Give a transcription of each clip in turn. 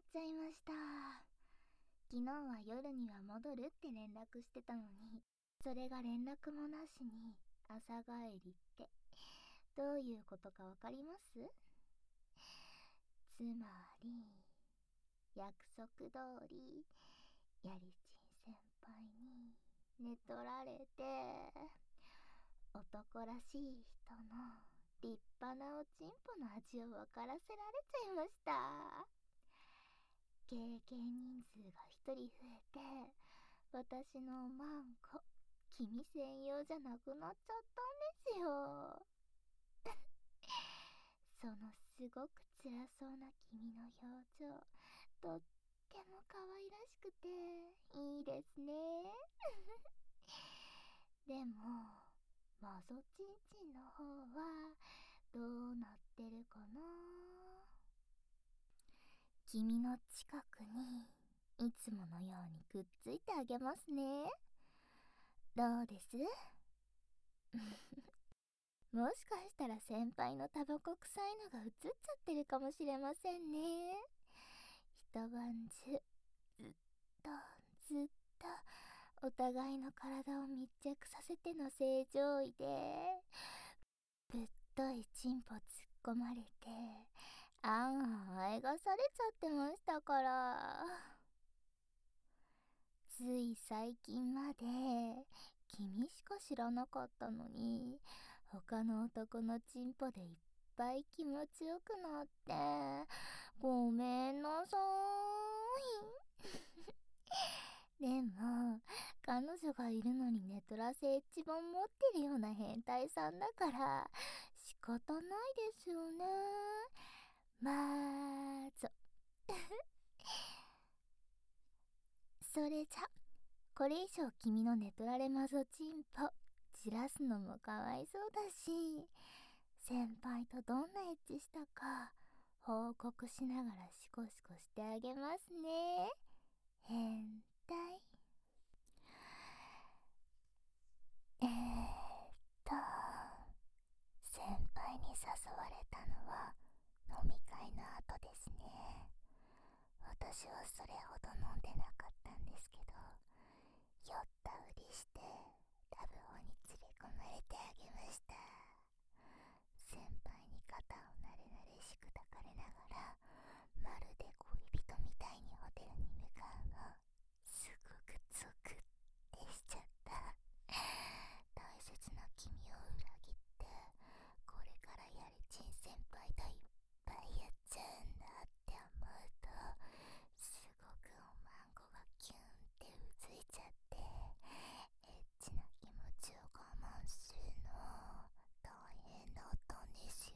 ちゃいました。昨日は夜には戻るって連絡してたのに、それが連絡もなしに朝帰りってどういうことかわかります？つまり約束通りやりちん先輩に寝取られて、男らしい人の立派なおちんぽの味を分からせられちゃいました。経験人数が一人増えて、私のマンコ君専用じゃなくなっちゃったんですよ。そのすごく辛そうな君の表情、とっても可愛らしくていいですね。でもマゾチンチンの方はどうなってるかな。君の近くにいつものようにくっついてあげますね。どうです？もしかしたら先輩のタバコ臭いのが映っちゃってるかもしれませんね。一晩中ずっとずっとお互いの体を密着させての正常位で、ぶっといチンポ突っ込まれてあんあえがされちゃってましたから。つい最近まで君しか知らなかったのに、他の男のチンポでいっぱい気持ちよくなってごめんなさい。でも彼女がいるのに寝取らせエッジ本持ってるような変態さんだから仕方ないですよね。まーぞ。それじゃこれ以上君の寝取られマゾチンポじらすのもかわいそうだし、先輩とどんなエッチしたか報告しながらシコシコしてあげますね。変態。えーっと先輩に誘われたのは飲み会の後ですね。私はそれほど飲んでなかったんですけど、酔ったふりしてラブホに連れ込まれてあげました。先輩に肩をなれなれしく抱かれながら、まるで恋人みたいにホテルに向かうの、すごくゾクってしちゃった。大切な君を裏切ってこれからやりちん先輩といっぱいやっちゃうんだって思うと、すごくおまんこがキュンってうずいちゃって、エッチな気持ちを我慢するの大変だったんですよ。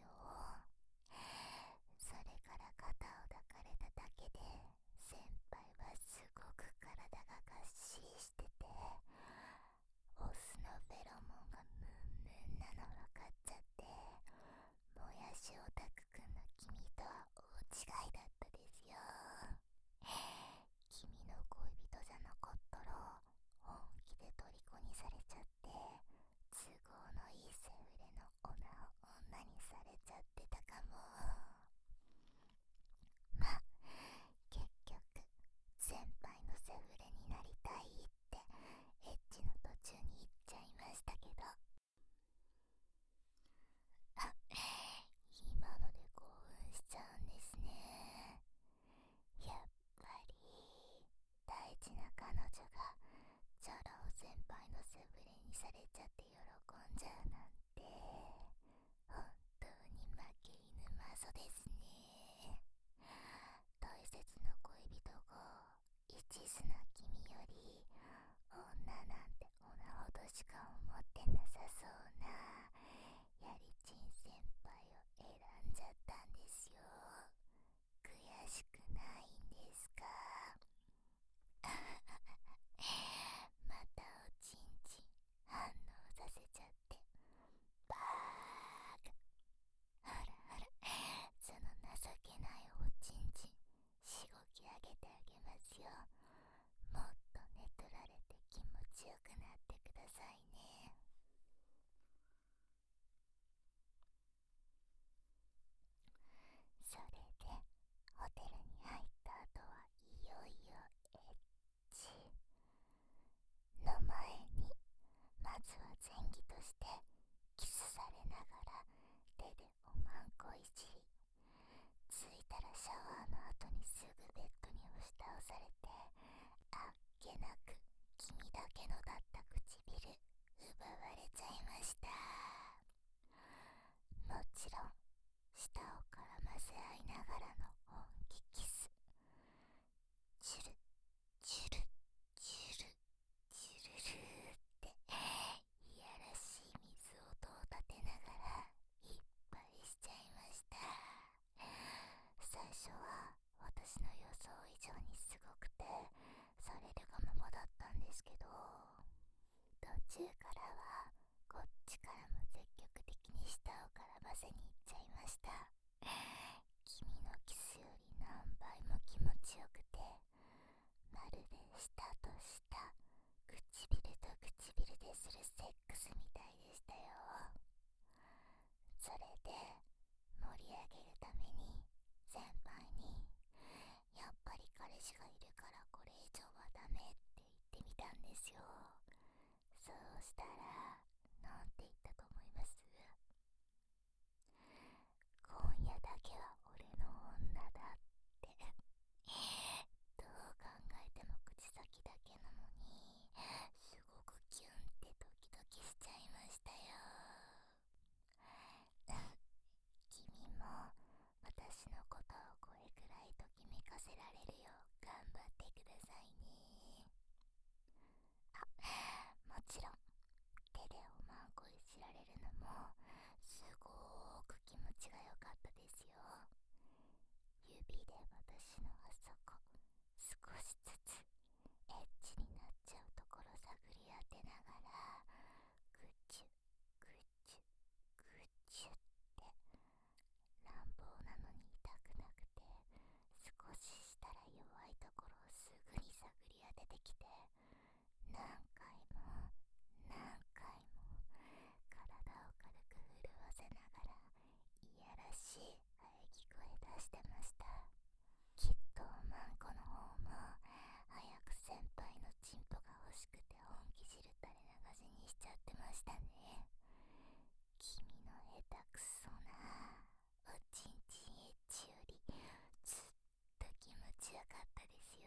中からはこっちからも積極的に舌を絡ませに行っちゃいました。君のキスより何倍も気持ちよくて、まるで舌と舌、唇と唇でするセックスみたいでしたよ。それで盛り上げるために先輩に、やっぱり彼氏がいるからこれ以上はダメって言ってみたんですよ。そうしたら、なんて言ったと思います？今夜だけは俺の女だって。どう考えても口先だけなのに、すごくキュンってドキドキしちゃいましたよ。君も私のことをこれくらいときめかせられるよう頑張ってくださいね。もちろん手でおまんこいじられるのもすごーく気持ちが良かったですよ。指で私のあそこ少しずつエッチになっちゃうところ探り当てながら、グチュグチュグチュって乱暴なのに痛くなくて、少ししたら弱いところをすぐに探り当ててきて、何回も何回も体を軽く震わせながらいやらしい喘ぎ声出してました。きっとマンコの方も早く先輩のチンポが欲しくて本気汁垂れ流しにしちゃってましたね。君の下手くそなおちんちんエッチよりずっと気持ちよかったですよ。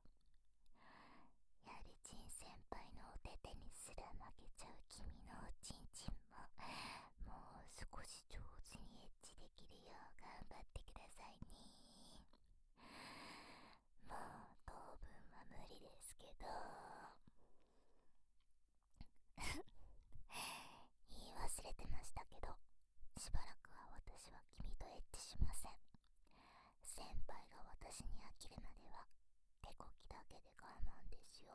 やりちん先輩のお手手にすら負けちゃう君のおちんちんも、もう少し上手にエッチできるよう頑張ってくださいね。もう当分は無理ですけど。言い忘れてましたけど、しばらくは私は君とエッチしません。先輩が私に飽きるまでは手こきだけで我慢ですよ。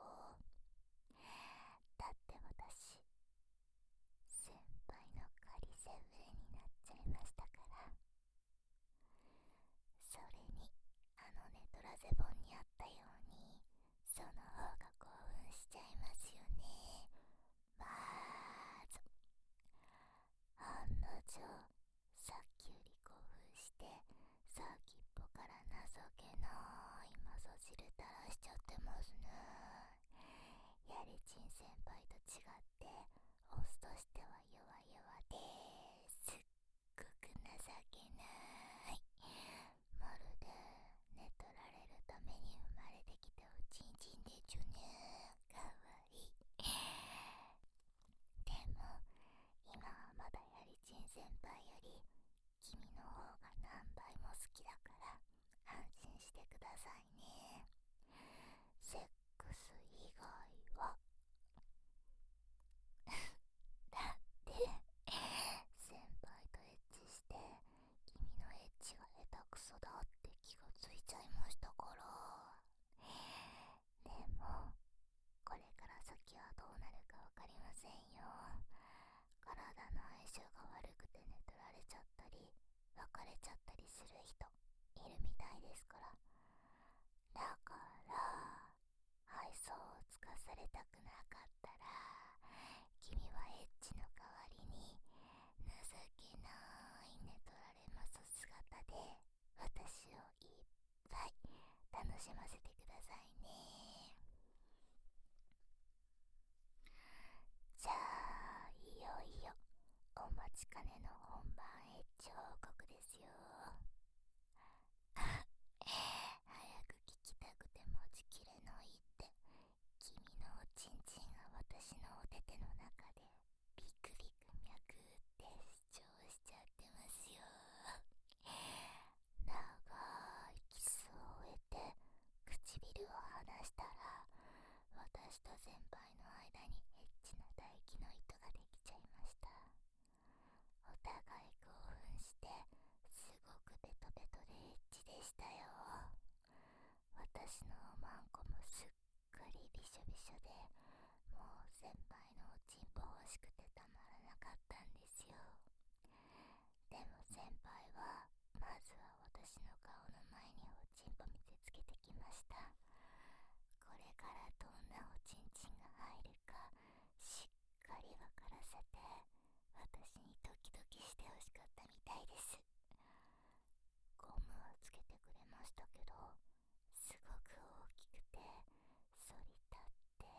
だって私、先輩の仮セフレになっちゃいましたから。それにネトラゼ本にあったように、その方が興奮しちゃいますよね。まず案の定、さっきより興奮して先っぽから情けないマソ汁垂らしちゃってますね。やりちん先輩と違ってオスとしては弱々です。すっごく情けない。まるで寝取られるために生まれてきたおちんちんでちゅね。かわいい。でも今はまだやりちん先輩より君の方が何倍も好きだから安心してくださいね。セックス以外はだって先輩とエッチして君のエッチが下手くそだって気がついちゃいましたから。でもこれから先はどうなるかわかりませんよ。体の相性が悪くて寝取られちゃったり別れちゃったりする人いるみたいですから。だから愛想をつかされたくなかったら、君はエッチの代わりに情けない寝取られます姿で私をいっぱい楽しませてくださいね。じゃあいよいよお待ちかねの本番エッチ報告ですよ。早く聞きたくて待ちきれないって君のおちんちんが私のお手手の中でビクビク脈って主張しちゃってますよ。長いキスを終えて唇を離したら、私と先輩の間にエッチな唾液の糸ができちゃいました。お互い興奮してすごくベトベトでエッチでしたよ。私のおまんこもすっかりびしょびしょで、もう先輩のおちんしくてたまらなかったんですよ。でも先輩はまずは私の顔の前におちんぽ見せつけてきました。これからどんなおちんちんが入るかしっかりわからせて、私にドキドキしてほしかったみたいです。ゴムはつけてくれましたけど、すごく大きくて反り立って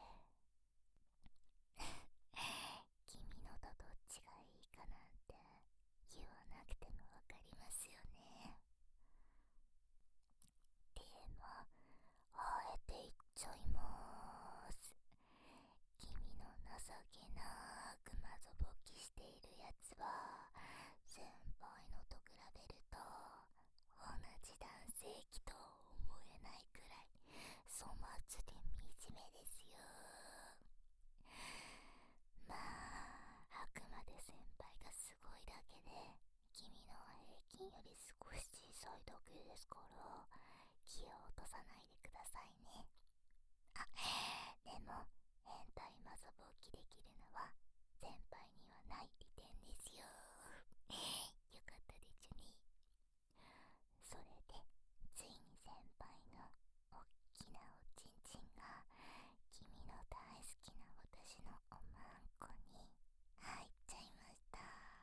君のとどっちがいいかなんて言わなくてもわかりますよね。でもあえて言っちゃいます。君の情けなくまぞぼきしているやつは先輩のと比べると同じ男性器と思えないくらい粗末で惨めですよ。まあ、あくまで先輩がすごいだけで、君のは平均より少し小さいだけですから、気を落とさないでくださいね。あ、でも、変態マゾぼうきできるのは、先輩にはない利点ですよ。よかったでちゅね。それで、ついに先輩のおっきなおちんちんが、君の大好きな私のおまんこに入っちゃいました。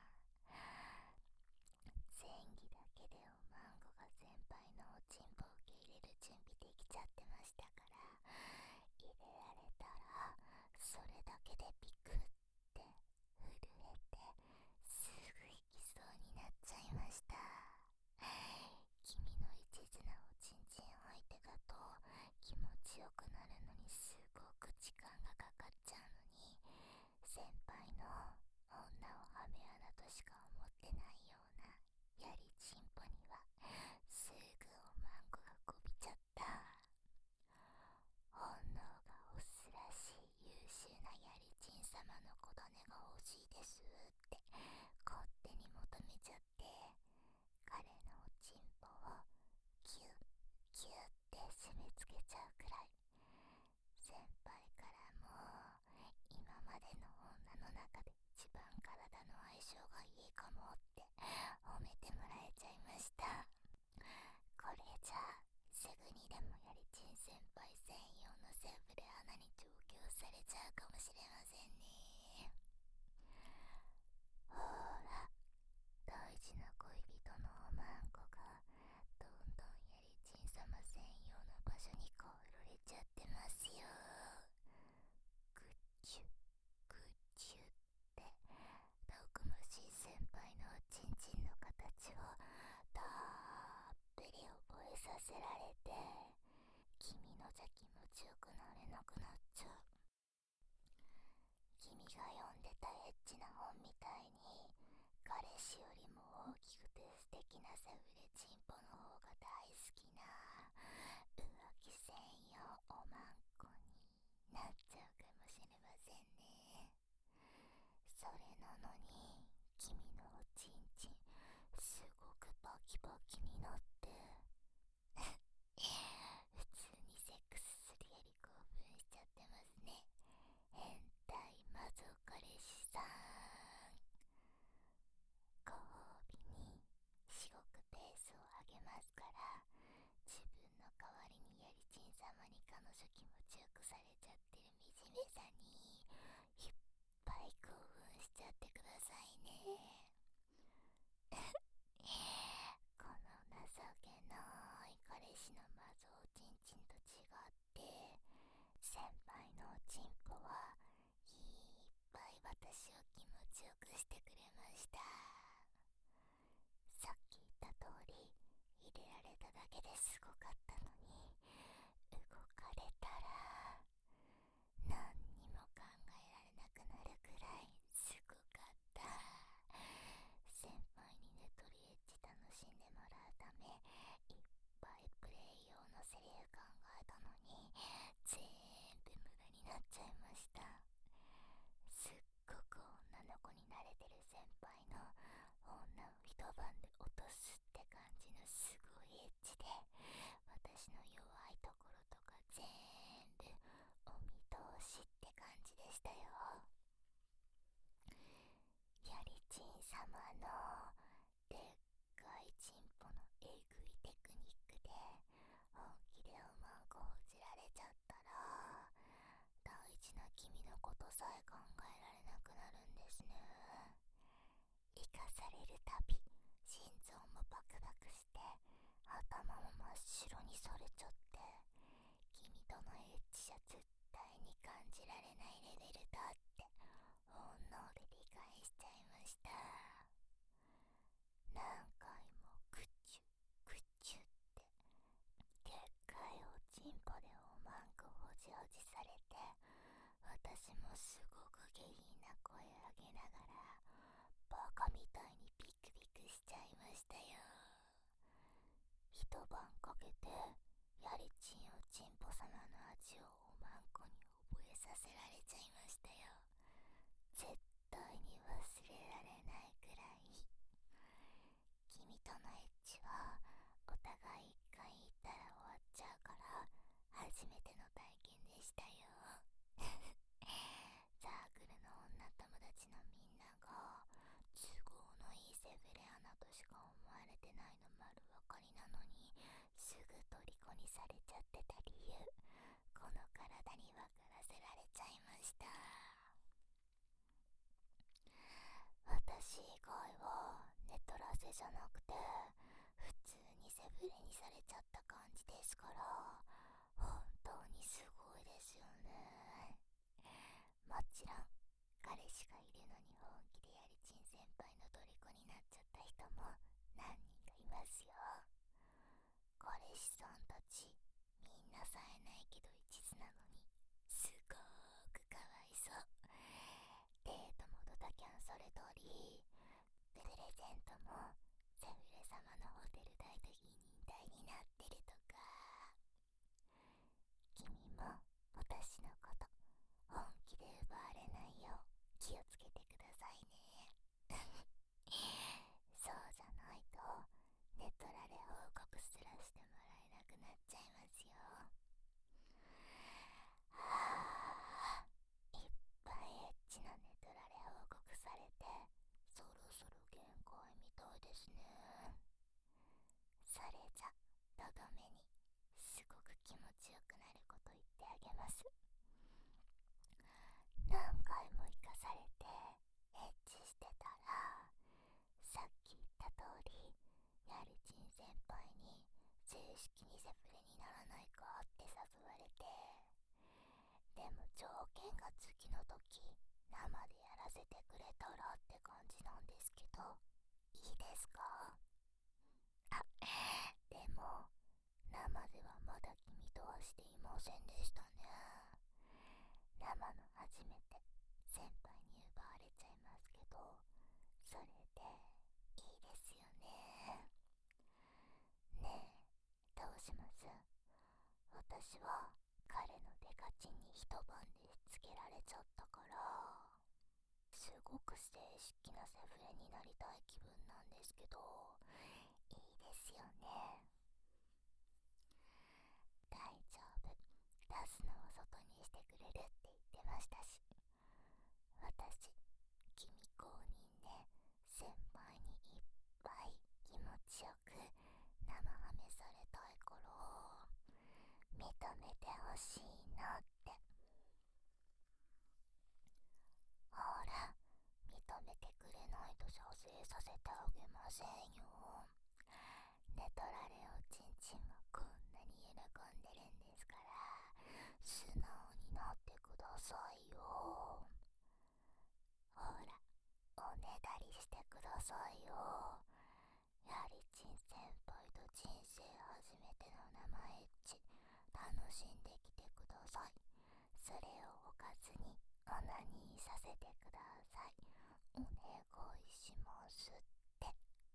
前儀だけでおまんこが先輩のおちんぽを受け入れる準備できちゃってましたから、入れられたらそれだけでピクって震えてすぐ行きそうになっちゃいました。君の一途なおちんちん相手だと気持ちよくなるのにすごく時間がかかっちゃうのに、先輩の女をハメ穴としか思ってないようなやりちんぽにはすぐおまんこがこびちゃった。本能がオスらしい優秀なやりちん様の子種が欲しいですって勝手に求めちゃって、彼のおちんぽをキュッキュッって締め付けちゃうくらい、先輩からも今までの女の中で一番体の相性がいいかもって褒めてもらえちゃいました。これじゃあすぐにでもやりちん先輩専用のセーブで穴に調教されちゃうかもしれませんね。ほら、大事な恋人のおまんこがどんどんやりちん様専用の場所にこうろれちゃってますよ。ぐっちゅぐっちゅってたくましい先輩のおちんちんの形をたっぷり覚えさせられて、君のじゃ気持ちよくなれなくなっちゃう。君が読んでたエッチな本みたいに彼氏よりも大きくて素敵なセフレチンポの方が大好きな浮気専用おまんこになっちゃうかもしれませんね。それなのに君のおちんちんすごくバキバキになって普通にセックスするより興奮しちゃってますね。変態マゾ彼氏さん。ご褒美に至極ペースを上げますから、自分の代わりにやりちん様に彼女気持ちよくされちゃってる惨めさにいっぱい興奮しちゃってくださいね。この情けない彼氏のマゾおちんちんと違って、先輩のおちんぽはいっぱい私を気持ちよくしてくれました。さっき言った通り入れられただけですごかったのに、動かれたら何にも考えられなくなるくらいすごかった。先輩にねとりエッチ楽しんでもらうためいっぱいプレイ用のセリフ考えたのに全部無駄になっちゃいました。すっごく女の子に慣れてる先輩の女を一晩で落とすって感じのすごいエッチで、私の弱いところとか全部お見通しって感じでしたよ。 様のでっかいチンポのえぐいテクニックで本気でうまんこほじられちゃったら、大事な君のことさえ考えられなくなるんですね。生かされるたび心臓もバクバクして頭も真っ白にされちゃって、君とのエッチじゃ絶対に感じられないレベルだって本能で理解しちゃいました。何回もクチュクチュってでっかいおちんぽでおまんこほじほじされて、私もすごく下品な声上げながらバカみたいにビクビクしちゃいましたよ。一晩かけてやりちんおちんぽ様の味をおまんこに覚えさせられちゃいましたよ。絶対に忘れられないくらい。君とのエッチはお互い一回言ったら終わっちゃうから初めての体験でしたよ。サークルの女友達のみんなが都合のいいセフレアナとしか思われてないの丸分かりなのにすぐ虜にされちゃってた理由、この体に分からせられちゃいました。私以外は寝取らせじゃなくて普通にセフレにされちゃった感じですから、本当にすごいですよね。もちろん彼氏がいるのに本気でやりちん先輩の虜になっちゃった人も何人かいますよ。彼氏さんたちみんな冴えないけど一途なのにすごーくかわいそう。デートもドタキャンそれ通り、プレゼントもセフレ様のホテル代と委任代になってるとか。君も私のこと本気で奪われないよう気をつけてくださいね。そうじゃないと寝取られ報告すらしてもらえなくなっちゃいますよ。はぁ、いっぱいエッチな寝取られ報告されてそろそろ限界みたいですね。それじゃとどめにすごく気持ちよくなること言ってあげます。何回も生かされてエッチしてたら、さっき言った通りやるちん先輩に正式にセフレにならないかって誘われて、でも条件が次の時生でやらせてくれたらって感じなんですけど、いいですか？あ、でも生ではまだ君とはしていませんでしたね。生の初めて先輩に奪われちゃいますけど、それでいいですよね。ねえ、どうします？私は彼のデカチンに一晩でつけられちゃったから、すごく正式なセフレになりたい気分なんですけど、いいですよね。大丈夫、出すのを外にしてくれるって言ってましたし、私君公認で先輩にいっぱい気持ちよく生ハメされたいから認めてほしいなって。ほら、認めてくれないと射精させてあげませんよ。寝取られおちんちんはこんなに喜んでるんですから素直になってくださいよ。ほら、おねだりしてくださいよ。やりちん先輩と人生初めての生エッチ楽しんできてください。それをおかずにオナニーさせてください。お願いしますって。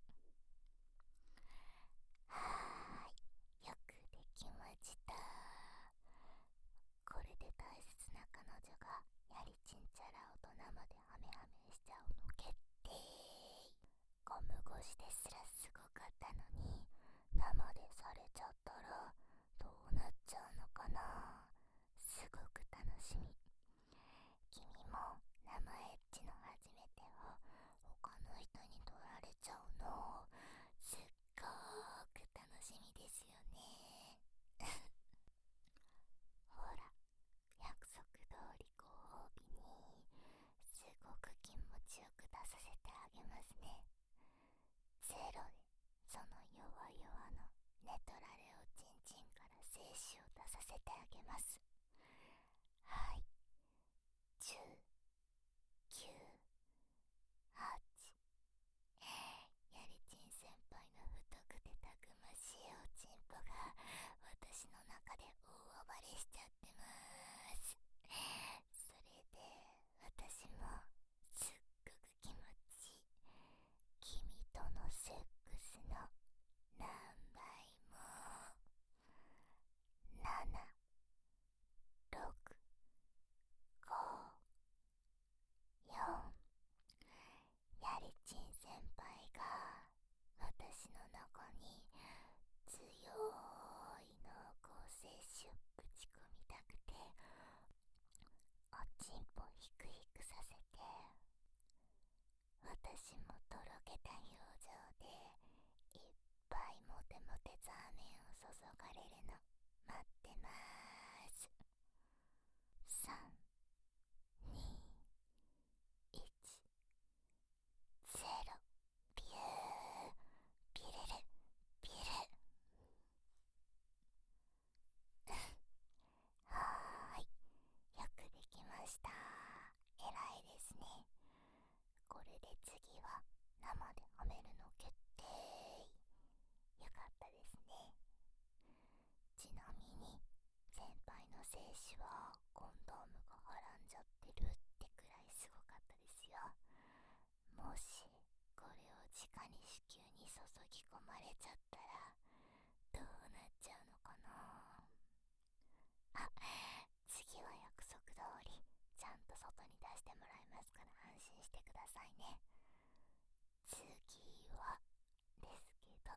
はーい、よくできました。これで大切な彼女がやりちんちゃらをと生でハメハメしちゃうの決定。ゴム越しですらすごかったのに生でされちゃったらどうなっちゃうのかな。すごく楽しみ。君も生エッチの初めてを他の人にネトラレをチンチンから精子を出させてあげます。はい、10、9、8。やりちん先輩の太くてたくましいおちんぽが私の中で大暴れしちゃってます。それで私もすっごく気持ちいい。君とのセックスの何倍も。7、6、5、4。やりちん先輩が私の中に強い濃厚接触ぶち込みたくて、おちんぽヒクヒクさせて、私もとろけた表情でいっぱいモテモテザーメンを注がれるの待ってまーす。3、2、1、0。ビュー、ビレル、ビレル。はーい、よくできました。偉いですね。これで次は生で褒めるの決定。よかったですね。ちなみに先輩の精子はコンドームがはらんじゃってるってくらいすごかったですよ。もしこれを直に子宮に注ぎ込まれちゃったらどうなっちゃうのかな。あ、次は約束通りちゃんと外に出してもらいますから安心してくださいね。次はですけど、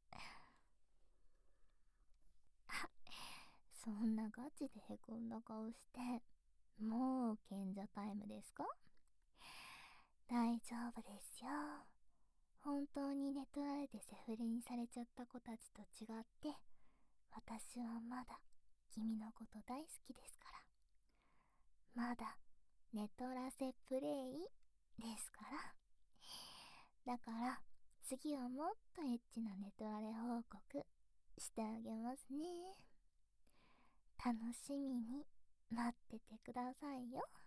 あ、そんなガチでへこんだ顔してもう賢者タイムですか？大丈夫ですよ。本当に寝取られてセフレにされちゃった子たちと違って私はまだ君のこと大好きですから。まだ寝取らせプレイですから。だから次はもっとエッチな寝取られ報告してあげますね。楽しみに待っててくださいよ。